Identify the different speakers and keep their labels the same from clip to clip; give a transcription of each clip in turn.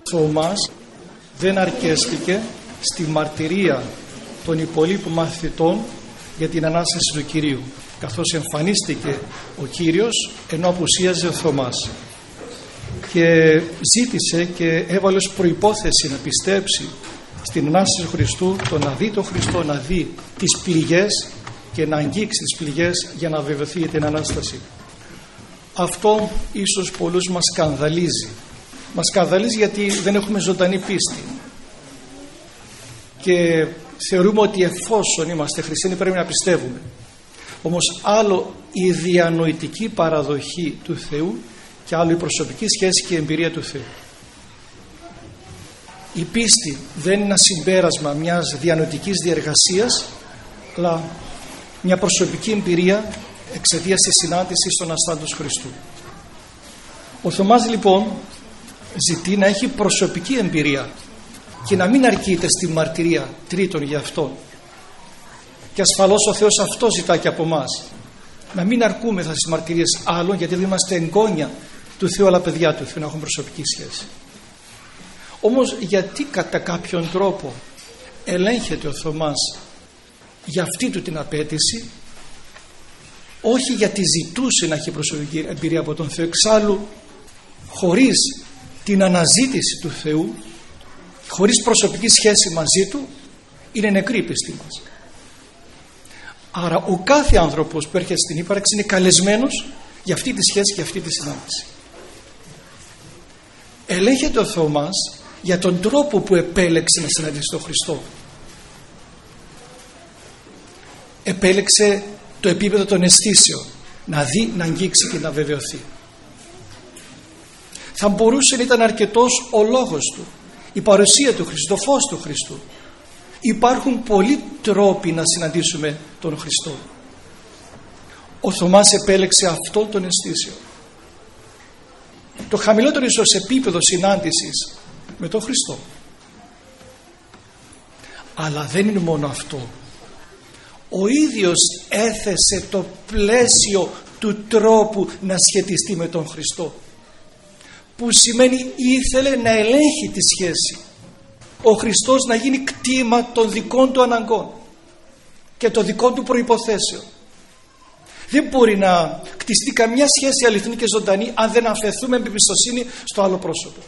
Speaker 1: Θωμάς δεν αρκέστηκε στη μαρτυρία των υπολείπων μαθητών για την Ανάσταση του Κυρίου, καθώς εμφανίστηκε ο Κύριος ενώ απουσίαζε ο Θωμάς, και ζήτησε και έβαλε ως προϋπόθεση να πιστέψει στην Ανάσταση του Χριστού, το να δει τον Χριστό, να δει τις πληγές και να αγγίξει τις πληγές για να βεβαιωθεί για την Ανάσταση. Αυτό ίσως πολλούς μας σκανδαλίζει. Μας σκανδαλίζει γιατί δεν έχουμε ζωντανή πίστη και θεωρούμε ότι εφόσον είμαστε χριστιανοί πρέπει να πιστεύουμε. Όμως άλλο η διανοητική παραδοχή του Θεού και άλλο η προσωπική σχέση και η εμπειρία του Θεού. Η πίστη δεν είναι ένα συμπέρασμα μιας διανοητικής διεργασίας, αλλά μια προσωπική εμπειρία εξαιτίας της συνάντησης των αστάντων Χριστού. Ο Θωμάς λοιπόν ζητεί να έχει προσωπική εμπειρία και να μην αρκείται στη μαρτυρία τρίτων για αυτόν. Και ασφαλώς ο Θεός αυτό ζητά και από εμάς, να μην αρκούμεθα στις μαρτυρίες άλλων, γιατί δεν είμαστε εγγόνια του Θεού αλλά παιδιά του Θεού, να έχουμε προσωπική σχέση. Όμως γιατί κατά κάποιον τρόπο ελέγχεται ο Θωμάς για αυτή του την απέτηση, όχι γιατί ζητούσε να έχει προσωπική εμπειρία από τον Θεό, εξάλλου χωρίς την αναζήτηση του Θεού, χωρίς προσωπική σχέση μαζί του, είναι νεκρή η πίστη μας. Άρα ο κάθε άνθρωπος που έρχεται στην ύπαρξη είναι καλεσμένος για αυτή τη σχέση και αυτή τη συνάντηση. Ελέγχεται ο Θωμάς για τον τρόπο που επέλεξε να συναντήσει τον Χριστό. Επέλεξε το επίπεδο των αισθήσεων, να δει, να αγγίξει και να βεβαιωθεί. Θα μπορούσε να ήταν αρκετός ο λόγος του, η παρουσία του Χριστού, το φως του Χριστού. Υπάρχουν πολλοί τρόποι να συναντήσουμε τον Χριστό. Ο Θωμάς επέλεξε αυτό τον αισθήσεων. Το χαμηλότερο ίσως επίπεδο συνάντησης με τον Χριστό. Αλλά δεν είναι μόνο αυτό. Ο ίδιος έθεσε το πλαίσιο του τρόπου να σχετιστεί με τον Χριστό, που σημαίνει ήθελε να ελέγχει τη σχέση. Ο Χριστός να γίνει κτήμα των δικών του αναγκών και των δικών του προϋποθέσεων. Δεν μπορεί να κτιστεί καμιά σχέση αληθινή και ζωντανή αν δεν αφαιθούμε με εμπιστοσύνη στο άλλο πρόσωπο.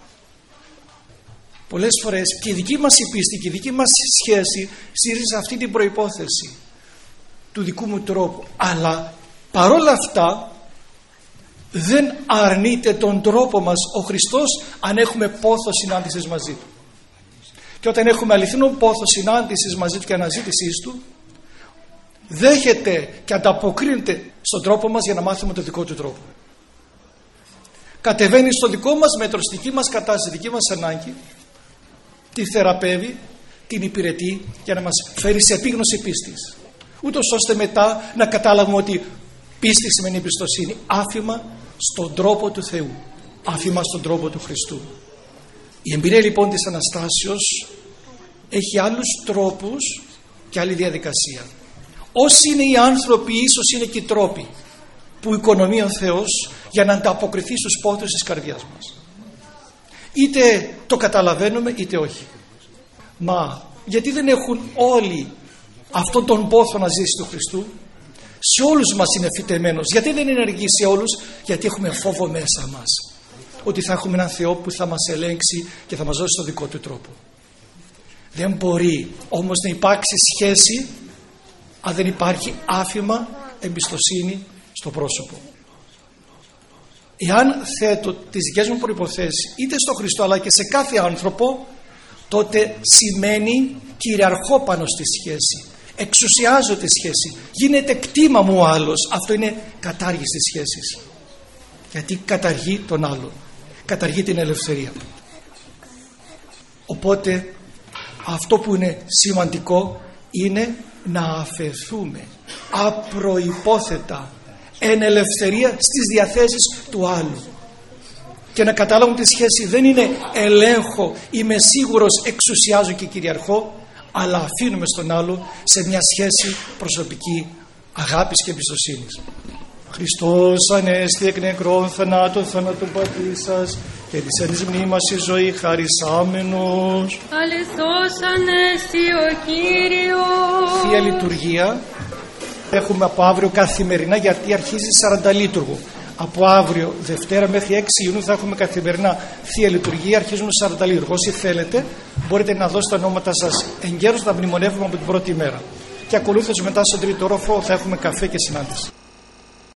Speaker 1: Πολλές φορές και η δική μας η πίστη και η δική μας σχέση στηρίζει σε αυτή την προϋπόθεση του δικού μου τρόπου, αλλά παρόλα αυτά δεν αρνείται τον τρόπο μας ο Χριστός αν έχουμε πόθο συνάντησης μαζί του. Και όταν έχουμε αληθινό πόθο συνάντησης μαζί του και αναζήτησής του, δέχεται και ανταποκρίνεται στον τρόπο μας για να μάθουμε το δικό του τρόπο. Κατεβαίνει στο δικό μας μέτρο, στη δική μας κατάσταση, στη δική μας ανάγκη, τη θεραπεύει, την υπηρετεί για να μας φέρει σε επίγνωση πίστης, ούτως ώστε μετά να καταλάβουμε ότι πίστη σημαίνει εμπιστοσύνη, άφημα στον τρόπο του Θεού, άφημα στον τρόπο του Χριστού. Η εμπειρία λοιπόν της Αναστάσεως έχει άλλους τρόπους και άλλη διαδικασία. Όσοι είναι οι άνθρωποι, ίσως είναι και οι τρόποι που οικονομεί ο Θεός για να ανταποκριθεί στους πόθους της καρδιάς μας. Είτε το καταλαβαίνουμε είτε όχι. Μα γιατί δεν έχουν όλοι αυτόν τον πόθο να ζήσει του Χριστού? Σε όλους μας είναι φυτεμένος. Γιατί δεν ενεργεί σε όλους? Γιατί έχουμε φόβο μέσα μας ότι θα έχουμε έναν Θεό που θα μας ελέγξει και θα μας δώσει το δικό του τρόπο. Δεν μπορεί όμως να υπάρξει σχέση αν δεν υπάρχει άφημα εμπιστοσύνη στο πρόσωπο. Εάν θέτω τις δικές μου προϋποθέσεις είτε στο Χριστό αλλά και σε κάθε άνθρωπο, τότε σημαίνει κυριαρχώ πάνω στη σχέση, εξουσιάζω τη σχέση, γίνεται κτήμα μου ο άλλος. Αυτό είναι κατάργηση της σχέσης, γιατί καταργεί τον άλλον, καταργεί την ελευθερία. Οπότε αυτό που είναι σημαντικό είναι να αφαιθούμε απροϋπόθετα εν ελευθερία στις διαθέσεις του άλλου και να καταλάβουμε ότι η σχέση δεν είναι ελέγχω, είμαι σίγουρος, εξουσιάζω και κυριαρχώ, αλλά αφήνουμε στον άλλο σε μια σχέση προσωπική αγάπης και εμπιστοσύνης. Χριστός ανέστη εκ νεκρών θανάτων, θανάτων πατρί σας, και της ένης μνήμας η ζωή χαρισάμενος.
Speaker 2: Αληθώς ανέστη ο Κύριος.
Speaker 1: Θεία Λειτουργία έχουμε από αύριο καθημερινά, γιατί αρχίζει 40 λειτουργο. Από αύριο Δευτέρα μέχρι 6 Ιουνίου θα έχουμε καθημερινά Θεία Λειτουργία, αρχίζουμε 40 λειτουργο. Όσοι θέλετε μπορείτε να δώσετε τα ονόματα σας εγκαίρως, να μνημονεύουμε από την πρώτη μέρα. Και ακολούθως μετά στον τρίτο όροφο θα έχουμε καφέ και συνάντηση.